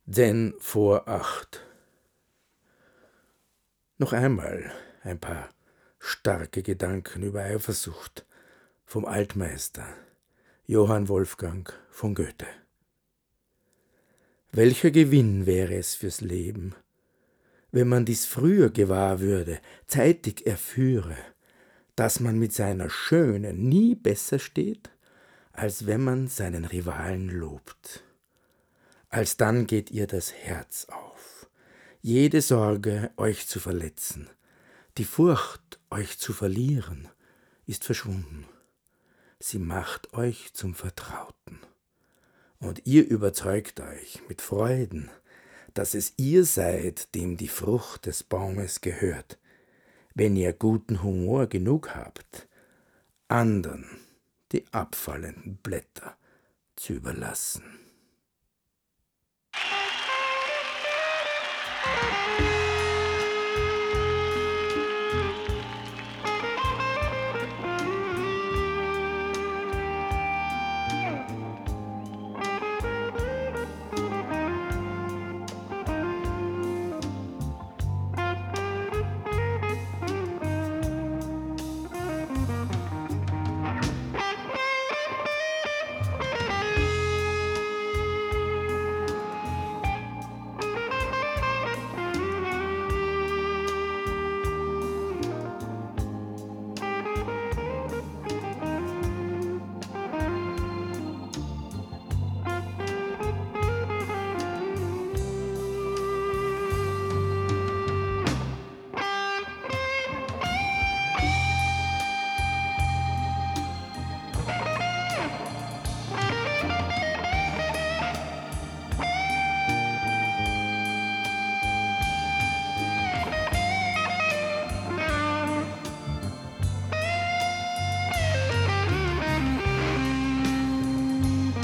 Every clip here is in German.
Denn vor 8. Noch einmal ein paar starke Gedanken über Eifersucht vom Altmeister Johann Wolfgang von Goethe. Welcher Gewinn wäre es fürs Leben, wenn man dies früher gewahr würde, zeitig erführe, dass man mit seiner Schönen nie besser steht, als wenn man seinen Rivalen lobt. Alsdann geht ihr das Herz auf, jede Sorge, euch zu verletzen, die Furcht, euch zu verlieren, ist verschwunden. Sie macht euch zum Vertrauten. Und ihr überzeugt euch mit Freuden, dass es ihr seid, dem die Frucht des Baumes gehört, wenn ihr guten Humor genug habt, andern die abfallenden Blätter zu überlassen.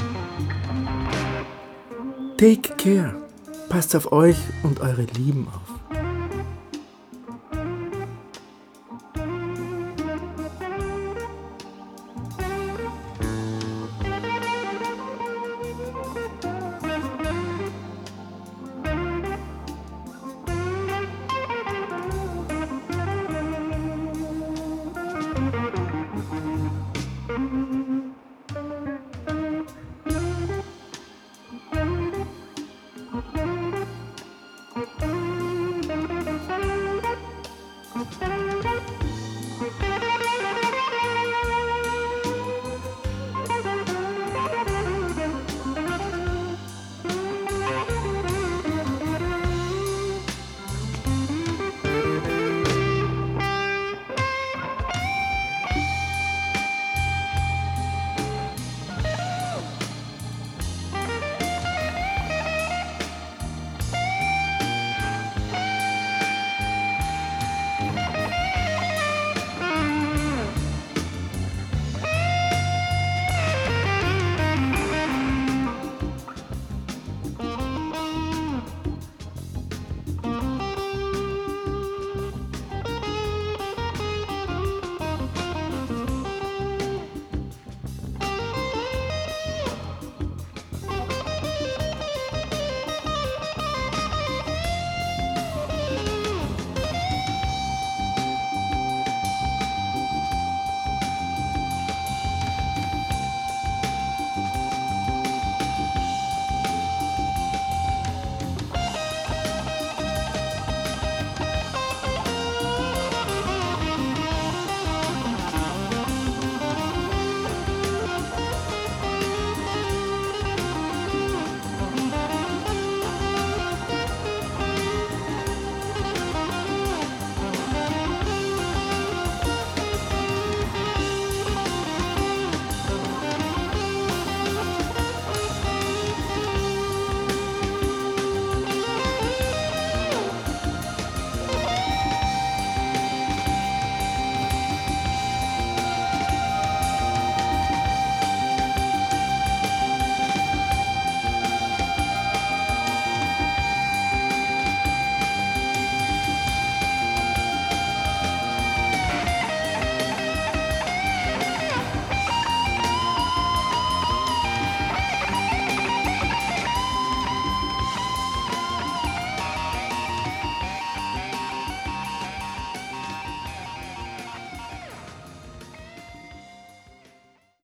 Take care. Passt auf euch und eure Lieben auf.